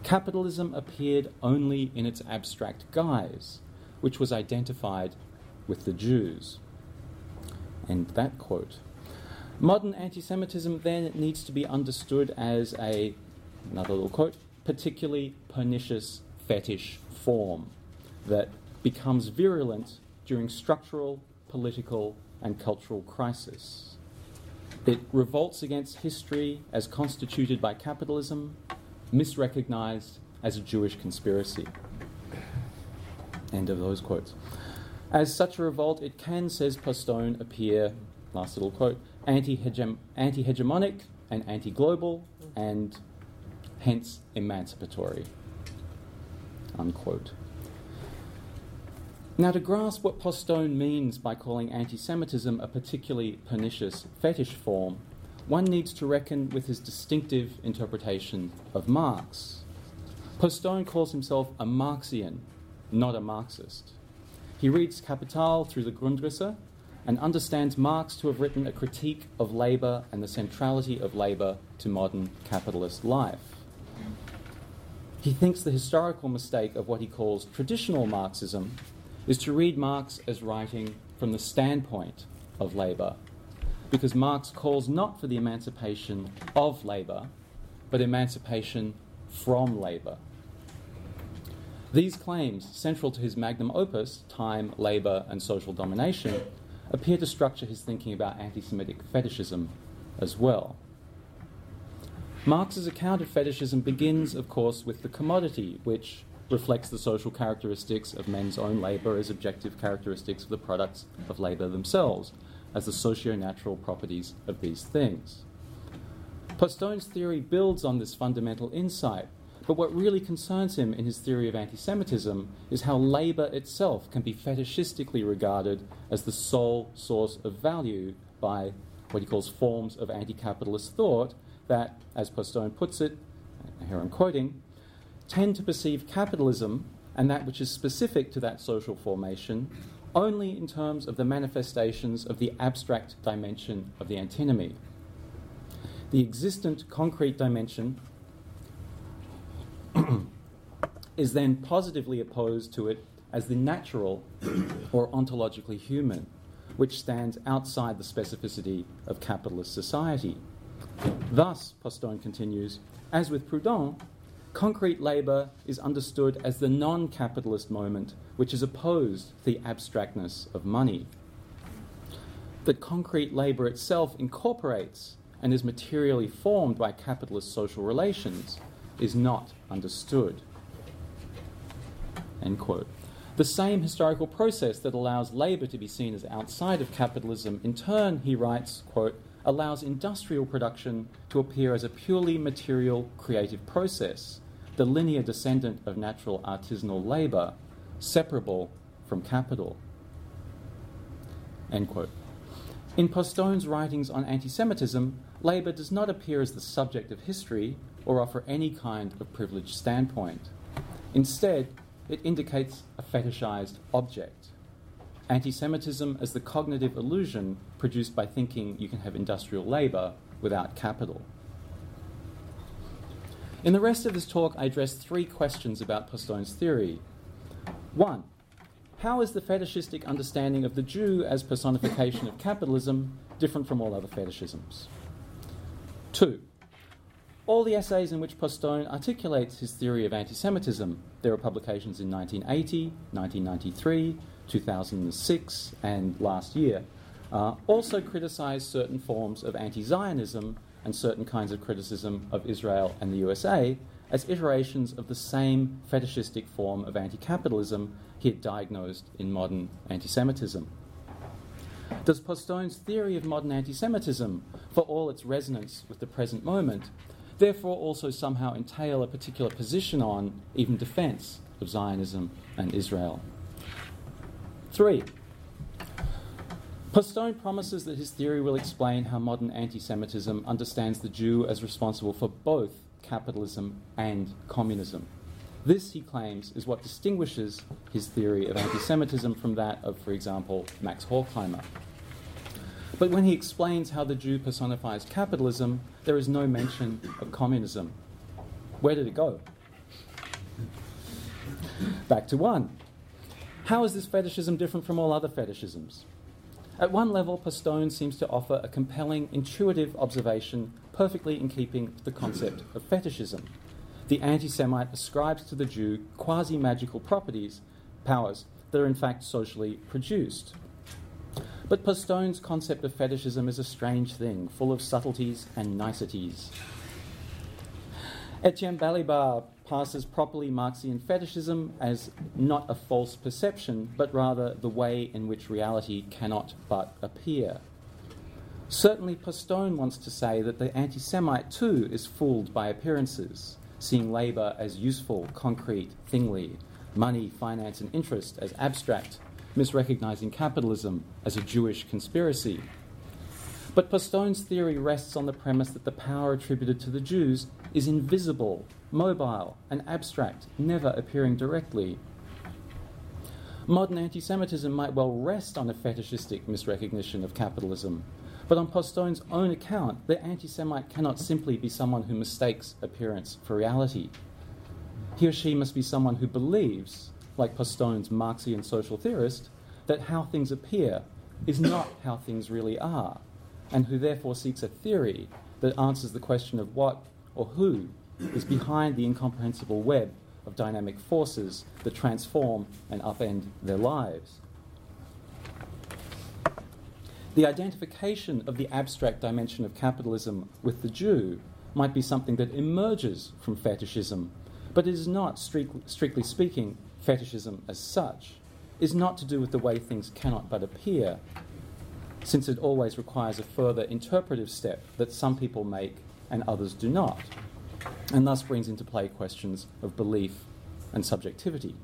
Capitalism appeared only in its abstract guise, which was identified with the Jews. End that quote. Modern anti-Semitism then needs to be understood as a, another little quote, particularly pernicious fetish form that becomes virulent during structural, political, and cultural crisis. It revolts against history as constituted by capitalism, misrecognized as a Jewish conspiracy. End of those quotes. As such a revolt, it can, says Postone, appear, last little quote, anti-hegem- anti-hegemonic and anti-global, and hence emancipatory, unquote. Now, to grasp what Postone means by calling anti-Semitism a particularly pernicious fetish form, one needs to reckon with his distinctive interpretation of Marx. Postone calls himself a Marxian, not a Marxist. He reads Kapital through the Grundrisse and understands Marx to have written a critique of labour and the centrality of labour to modern capitalist life. He thinks the historical mistake of what he calls traditional Marxism is to read Marx as writing from the standpoint of labour, because Marx calls not for the emancipation of labour, but emancipation from labour. These claims, central to his magnum opus, Time, Labour and Social Domination, appear to structure his thinking about anti-Semitic fetishism as well. Marx's account of fetishism begins, of course, with the commodity, which reflects the social characteristics of men's own labour as objective characteristics of the products of labour themselves, as the socio-natural properties of these things. Postone's theory builds on this fundamental insight, but what really concerns him in his theory of anti-Semitism is how labour itself can be fetishistically regarded as the sole source of value by what he calls forms of anti-capitalist thought that, as Postone puts it, here I'm quoting, tend to perceive capitalism and that which is specific to that social formation only in terms of the manifestations of the abstract dimension of the antinomy. The existent concrete dimension is then positively opposed to it as the natural or ontologically human, which stands outside the specificity of capitalist society. Thus, Postone continues, as with Proudhon, concrete labour is understood as the non-capitalist moment which is opposed to the abstractness of money. That concrete labour itself incorporates and is materially formed by capitalist social relations is not understood. End quote. The same historical process that allows labour to be seen as outside of capitalism, in turn, he writes, quote, allows industrial production to appear as a purely material creative process, the linear descendant of natural artisanal labour, separable from capital. End quote. In Postone's writings on anti-Semitism, labour does not appear as the subject of history or offer any kind of privileged standpoint. Instead, it indicates a fetishized object. Anti-Semitism as the cognitive illusion produced by thinking you can have industrial labour without capital. In the rest of this talk, I address three questions about Postone's theory. One, how is the fetishistic understanding of the Jew as personification of capitalism different from all other fetishisms? Two, all the essays in which Postone articulates his theory of anti-Semitism, there are publications in nineteen eighty, nineteen ninety-three, two thousand six, and last year, uh, also criticise certain forms of anti-Zionism and certain kinds of criticism of Israel and the U S A as iterations of the same fetishistic form of anti-capitalism he had diagnosed in modern anti-Semitism. Does Postone's theory of modern anti-Semitism, for all its resonance with the present moment, therefore also somehow entail a particular position on, even defence, of Zionism and Israel? Three, Postone promises that his theory will explain how modern anti-Semitism understands the Jew as responsible for both capitalism and communism. This, he claims, is what distinguishes his theory of anti-Semitism from that of, for example, Max Horkheimer. But when he explains how the Jew personifies capitalism, there is no mention of communism. Where did it go? Back to one. How is this fetishism different from all other fetishisms? At one level, Postone seems to offer a compelling, intuitive observation perfectly in keeping with the concept of fetishism. The anti-Semite ascribes to the Jew quasi-magical properties, powers, that are in fact socially produced. But Postone's concept of fetishism is a strange thing, full of subtleties and niceties. Etienne Balibar passes properly Marxian fetishism as not a false perception, but rather the way in which reality cannot but appear. Certainly Postone wants to say that the anti-Semite too is fooled by appearances, seeing labour as useful, concrete, thingly, money, finance and interest as abstract, misrecognising capitalism as a Jewish conspiracy. But Postone's theory rests on the premise that the power attributed to the Jews is invisible, mobile and abstract, never appearing directly. Modern anti-Semitism might well rest on a fetishistic misrecognition of capitalism, but on Postone's own account, the anti-Semite cannot simply be someone who mistakes appearance for reality. He or she must be someone who believes, like Postone's Marxian social theorist, that how things appear is not how things really are, and who therefore seeks a theory that answers the question of what or who is behind the incomprehensible web of dynamic forces that transform and upend their lives. The identification of the abstract dimension of capitalism with the Jew might be something that emerges from fetishism, but it is not, strict, strictly speaking, fetishism as such. It is not to do with the way things cannot but appear, since it always requires a further interpretive step that some people make and others do not, and thus brings into play questions of belief and subjectivity.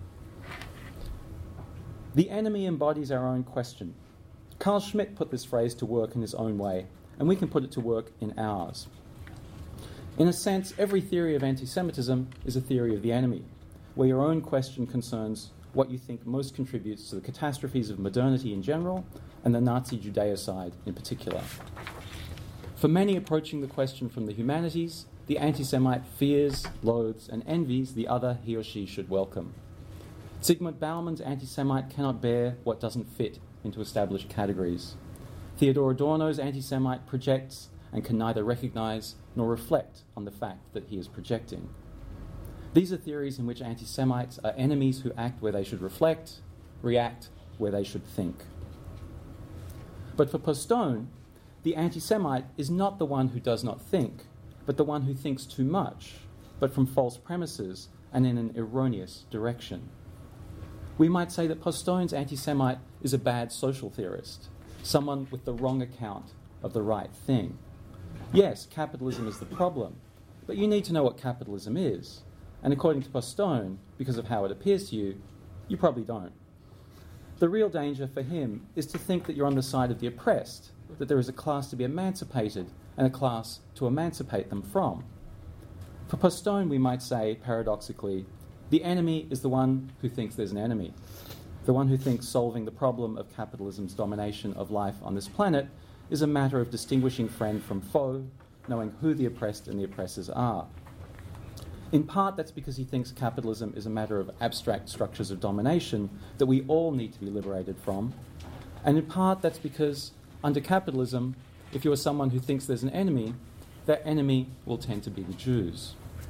The enemy embodies our own question. Carl Schmitt put this phrase to work in his own way, and we can put it to work in ours. In a sense, every theory of anti-Semitism is a theory of the enemy, where your own question concerns what you think most contributes to the catastrophes of modernity in general and the Nazi Judaicide in particular. For many approaching the question from the humanities, the anti-Semite fears, loathes, and envies the other he or she should welcome. Zygmunt Bauman's anti-Semite cannot bear what doesn't fit into established categories. Theodor Adorno's anti-Semite projects and can neither recognise nor reflect on the fact that he is projecting. These are theories in which anti-Semites are enemies who act where they should reflect, react where they should think. But for Postone, the anti-Semite is not the one who does not think, but the one who thinks too much, but from false premises and in an erroneous direction. We might say that Postone's anti-Semite is a bad social theorist, someone with the wrong account of the right thing. Yes, capitalism is the problem, but you need to know what capitalism is. And according to Postone, because of how it appears to you, you probably don't. The real danger for him is to think that you're on the side of the oppressed, that there is a class to be emancipated and a class to emancipate them from. For Postone, we might say, paradoxically, the enemy is the one who thinks there's an enemy, the one who thinks solving the problem of capitalism's domination of life on this planet is a matter of distinguishing friend from foe, knowing who the oppressed and the oppressors are. In part, that's because he thinks capitalism is a matter of abstract structures of domination that we all need to be liberated from. And in part, that's because under capitalism, if you are someone who thinks there's an enemy, that enemy will tend to be the Jews.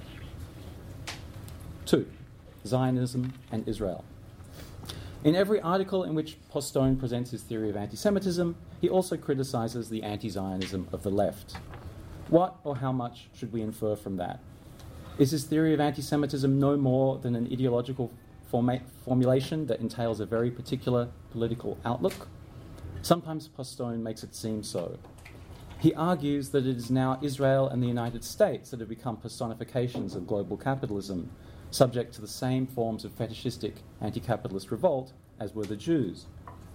Two, Zionism and Israel. In every article in which Postone presents his theory of anti-Semitism, he also criticises the anti-Zionism of the left. What or how much should we infer from that? Is his theory of anti-Semitism no more than an ideological forma- formulation that entails a very particular political outlook? Sometimes Postone makes it seem so. He argues that it is now Israel and the United States that have become personifications of global capitalism, subject to the same forms of fetishistic anti-capitalist revolt as were the Jews.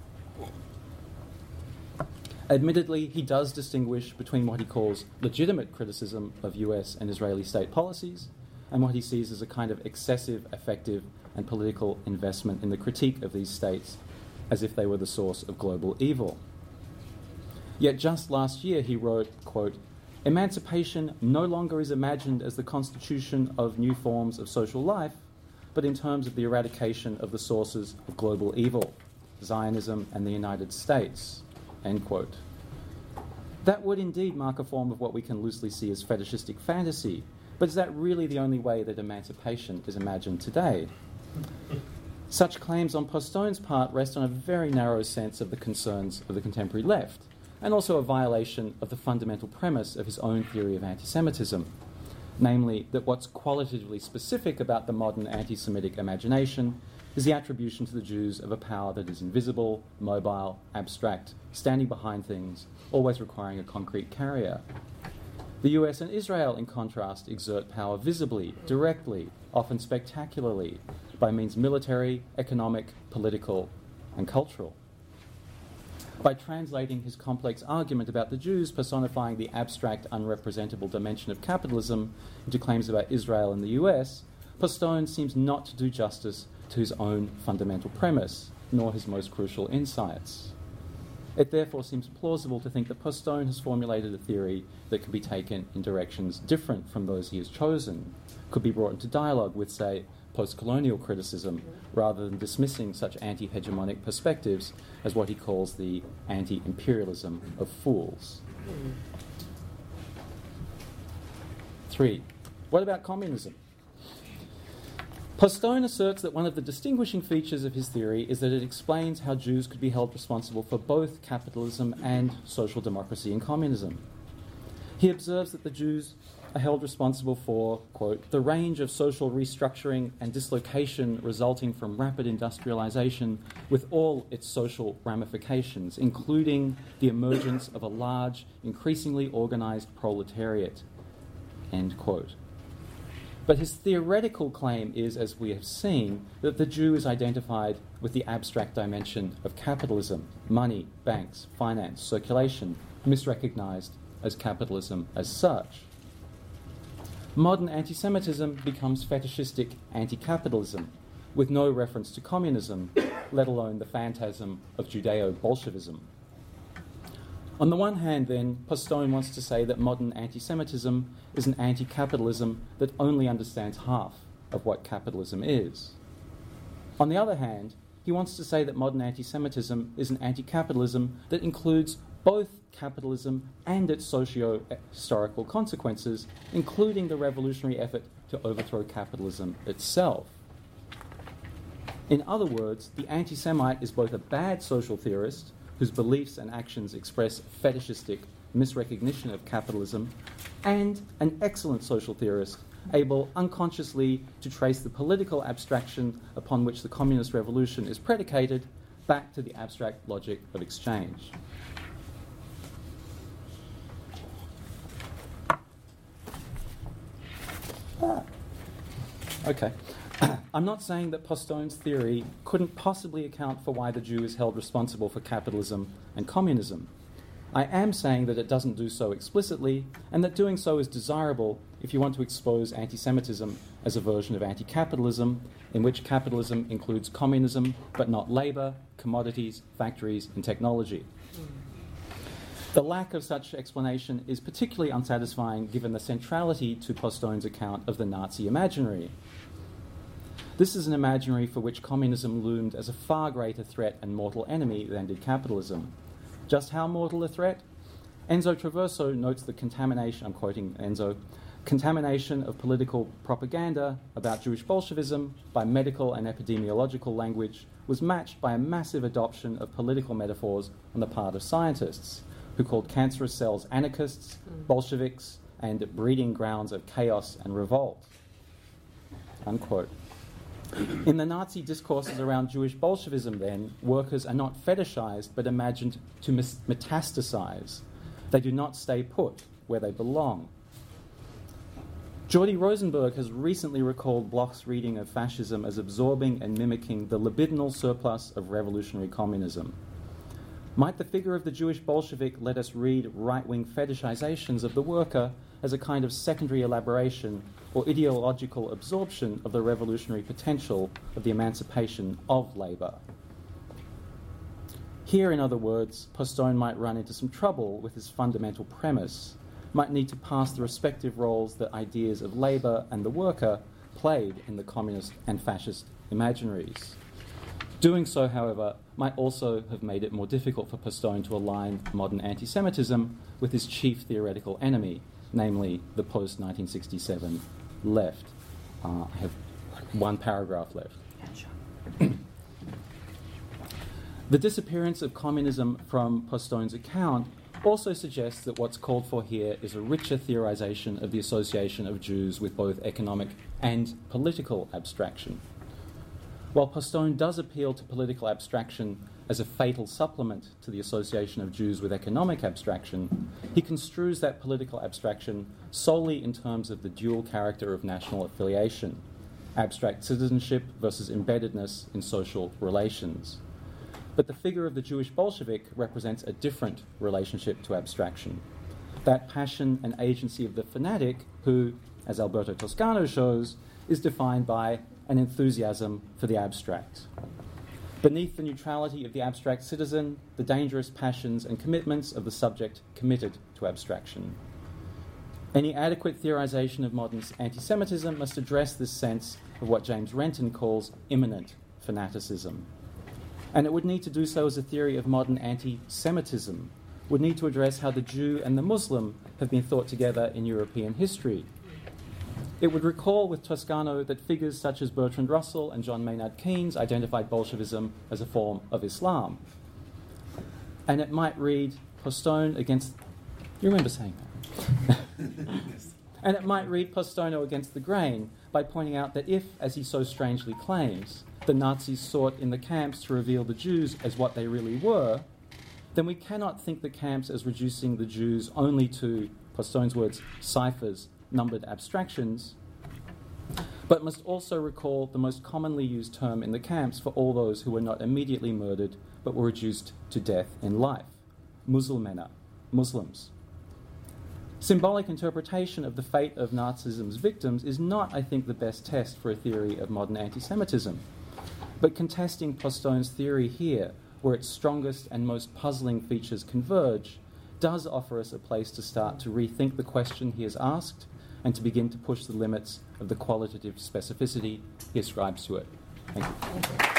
Admittedly, he does distinguish between what he calls legitimate criticism of U S and Israeli state policies and what he sees as a kind of excessive, affective, and political investment in the critique of these states as if they were the source of global evil. Yet just last year he wrote, quote, "Emancipation no longer is imagined as the constitution of new forms of social life, but in terms of the eradication of the sources of global evil, Zionism and the United States, end quote. That would indeed mark a form of what we can loosely see as fetishistic fantasy, but is that really the only way that emancipation is imagined today? Such claims on Postone's part rest on a very narrow sense of the concerns of the contemporary left, and also a violation of the fundamental premise of his own theory of anti-Semitism, namely that what's qualitatively specific about the modern anti-Semitic imagination is the attribution to the Jews of a power that is invisible, mobile, abstract, standing behind things, always requiring a concrete carrier. The U S and Israel, in contrast, exert power visibly, directly, often spectacularly, by means military, economic, political, and cultural. By translating his complex argument about the Jews personifying the abstract, unrepresentable dimension of capitalism into claims about Israel and the U S, Postone seems not to do justice to his own fundamental premise, nor his most crucial insights. It therefore seems plausible to think that Postone has formulated a theory that can be taken in directions different from those he has chosen, could be brought into dialogue with, say, post-colonial criticism, rather than dismissing such anti-hegemonic perspectives as what he calls the anti-imperialism of fools. Three, what about communism? Postone asserts that one of the distinguishing features of his theory is that it explains how Jews could be held responsible for both capitalism and social democracy in communism. He observes that the Jews are held responsible for, quote, the range of social restructuring and dislocation resulting from rapid industrialization with all its social ramifications, including the emergence of a large, increasingly organized proletariat, end quote. But his theoretical claim is, as we have seen, that the Jew is identified with the abstract dimension of capitalism, money, banks, finance, circulation, misrecognized as capitalism as such. Modern anti-Semitism becomes fetishistic anti-capitalism, with no reference to communism, let alone the phantasm of Judeo-Bolshevism. On the one hand, then, Postone wants to say that modern anti-Semitism is an anti-capitalism that only understands half of what capitalism is. On the other hand, he wants to say that modern anti-Semitism is an anti-capitalism that includes both capitalism and its socio-historical consequences, including the revolutionary effort to overthrow capitalism itself. In other words, the anti-Semite is both a bad social theorist whose beliefs and actions express fetishistic misrecognition of capitalism, and an excellent social theorist able unconsciously to trace the political abstraction upon which the communist revolution is predicated back to the abstract logic of exchange. Ah. Okay. I'm not saying that Postone's theory couldn't possibly account for why the Jew is held responsible for capitalism and communism. I am saying that it doesn't do so explicitly, and that doing so is desirable if you want to expose anti-Semitism as a version of anti-capitalism, in which capitalism includes communism, but not labour, commodities, factories, and technology. The lack of such explanation is particularly unsatisfying given the centrality to Postone's account of the Nazi imaginary. This is an imaginary for which communism loomed as a far greater threat and mortal enemy than did capitalism. Just how mortal a threat? Enzo Traverso notes the contamination, I'm quoting Enzo, contamination of political propaganda about Jewish Bolshevism by medical and epidemiological language was matched by a massive adoption of political metaphors on the part of scientists, who called cancerous cells anarchists, Bolsheviks, and breeding grounds of chaos and revolt. Unquote. In the Nazi discourses around Jewish Bolshevism, then, workers are not fetishized but imagined to metastasize. They do not stay put where they belong. Jordi Rosenberg has recently recalled Bloch's reading of fascism as absorbing and mimicking the libidinal surplus of revolutionary communism. Might the figure of the Jewish Bolshevik let us read right-wing fetishizations of the worker as a kind of secondary elaboration or ideological absorption of the revolutionary potential of the emancipation of labour? Here, in other words, Postone might run into some trouble with his fundamental premise, might need to pass the respective roles that ideas of labour and the worker played in the communist and fascist imaginaries. Doing so, however, might also have made it more difficult for Postone to align modern anti-Semitism with his chief theoretical enemy, namely the post nineteen sixty-seven left. Uh, I have one paragraph left. The disappearance of communism from Postone's account also suggests that what's called for here is a richer theorization of the association of Jews with both economic and political abstraction. While Postone does appeal to political abstraction as a fatal supplement to the association of Jews with economic abstraction, he construes that political abstraction solely in terms of the dual character of national affiliation, abstract citizenship versus embeddedness in social relations. But the figure of the Jewish Bolshevik represents a different relationship to abstraction. That passion and agency of the fanatic who, as Alberto Toscano shows, is defined by an enthusiasm for the abstract. Beneath the neutrality of the abstract citizen, the dangerous passions and commitments of the subject committed to abstraction. Any adequate theorization of modern anti-Semitism must address this sense of what James Renton calls immanent fanaticism. And it would need to do so as a theory of modern anti-Semitism, would need to address how the Jew and the Muslim have been thought together in European history. It would recall with Toscano that figures such as Bertrand Russell and John Maynard Keynes identified Bolshevism as a form of Islam. And it might read Postone against... You remember saying that? And it might read Postono against the grain by pointing out that if, as he so strangely claims, the Nazis sought in the camps to reveal the Jews as what they really were, then we cannot think the camps as reducing the Jews only to, Postone's words, ciphers, numbered abstractions, but must also recall the most commonly used term in the camps for all those who were not immediately murdered but were reduced to death in life, Musulmana, Muslims. Symbolic interpretation of the fate of Nazism's victims is not, I think, the best test for a theory of modern anti-Semitism. But contesting Postone's theory here, where its strongest and most puzzling features converge, does offer us a place to start to rethink the question he has asked and to begin to push the limits of the qualitative specificity he ascribes to it. Thank you.